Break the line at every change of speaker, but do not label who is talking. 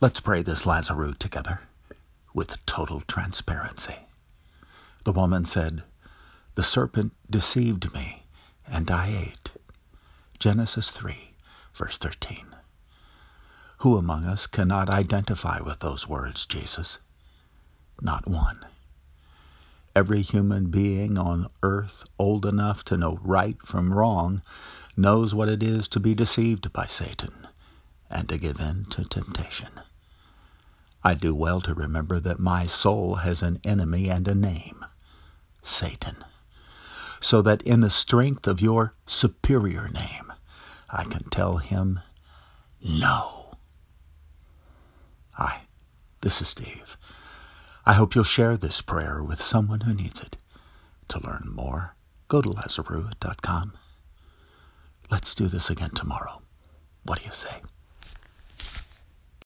Let's pray this Lazarus together with total transparency. The woman said, "The serpent deceived me, and I ate." Genesis 3, verse 13. Who among us cannot identify with those words, Jesus? Not one. Every human being on earth old enough to know right from wrong knows what it is to be deceived by Satan and to give in to temptation. I do well to remember that my soul has an enemy and a name, Satan, so that in the strength of your superior name, I can tell him, no. Hi, this is Steve. I hope you'll share this prayer with someone who needs it. To learn more, go to Lazarus.com. Let's do this again tomorrow. What do you say?